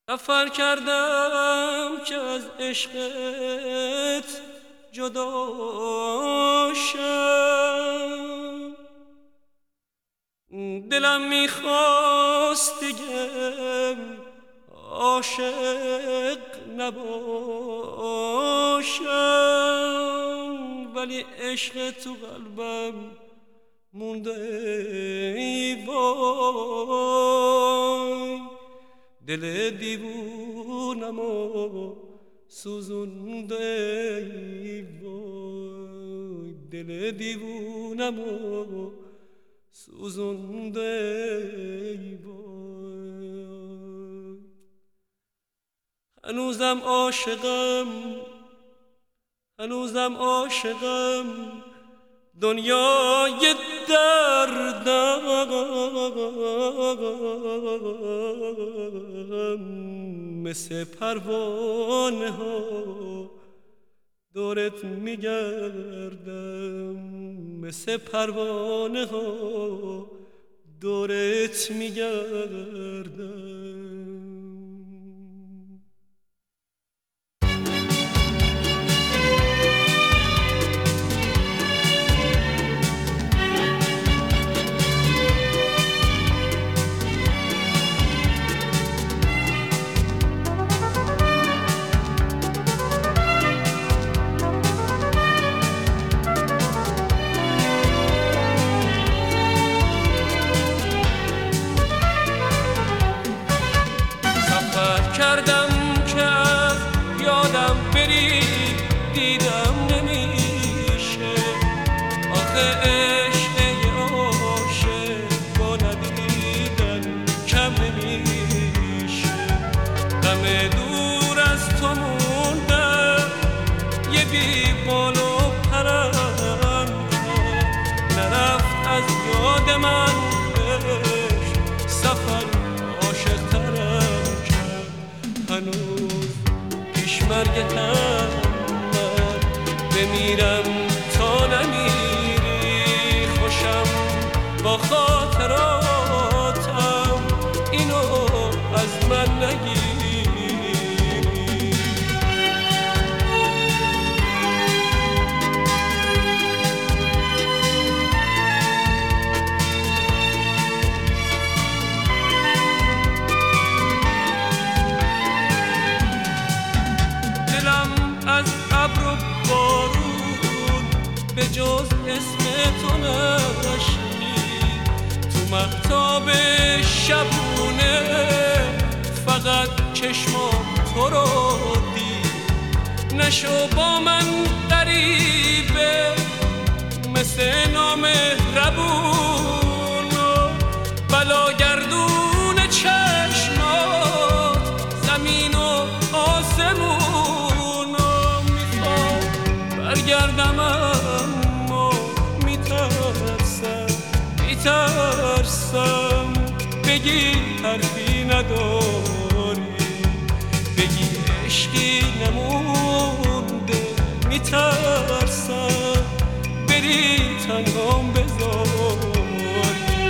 سفر کردم که از عشقت جدا شم، دلم میخواست دیگه عاشق نباشم، ولی عشق تو قلبم مونده ای وای، دل دیوونمو سوزونده ای وای، دل دیوونمو سوزونده ای وای. هنوزم عاشقم دنیای دردم، مثل پروانه ها دورت میگردم، مثل پروانه ها دورت میگردم. کردم که از یادم بری دیدم نمیشه، آخه عشق عاشق با ندیدن کم نمیشه. غم دور از تو موندم یه بی بال و پرم، نرفت از یاد من عشق سفر عاشق ترم. هنوز پیش مرگتم من بمیرم تا نمیری، خوشم با خاطراتم اینو از من نگیری. از ابر و بارون به جز اسم تو نشنید، تو مهتاب شبونه فقط چشمام تو رو دید. نشو با من غریبه مثل نامهربون و بلاگردون چشمات زمین و آسمون. برگردم اما میترسم بگی حرفی نداری، بگی عشقی نمونده. میترسم بری تنهام بذاری،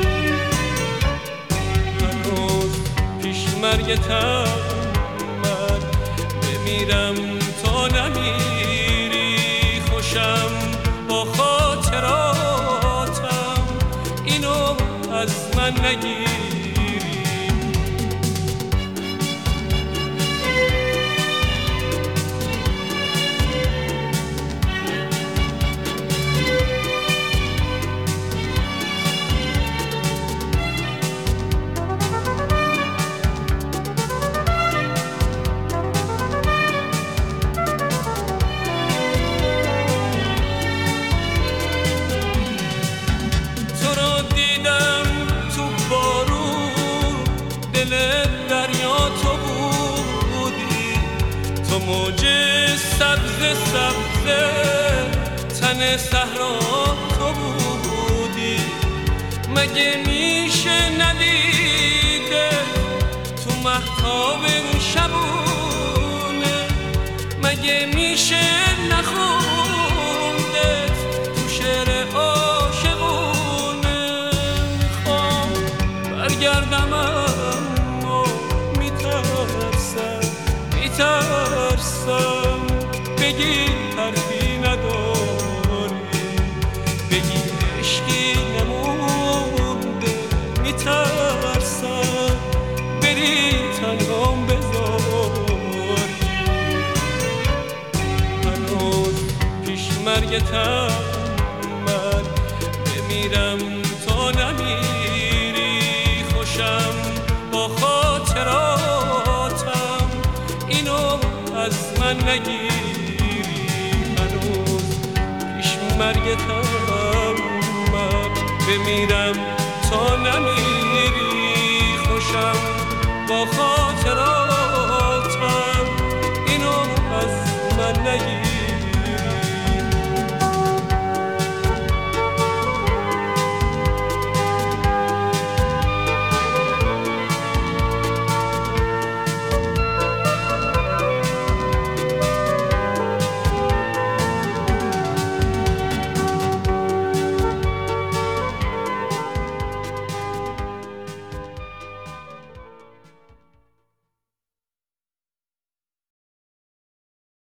هنوز پیش مرگتم من بمیرم تا نمیری، خوشم با خاطراتم اینو از من نگیری. موج سبز تن صحرا تو بودی، مگه میشه ندیده تو مهتاب شبونه، مگه میشه نخونده تو شعر عاشقونه. میخوام برگردم اما میترسم میترسم بگی حرفی نداری، بگی عشقی نمونده، میترسم بری تنهام بذاری. هنوز پیش مرگتم من بمیرم تا نمیری، خوشم با خاطراتم اینو از من نگیری. هنوز پیش مرگتم من بمیرم تا نمیری، خوشم با خاطراتم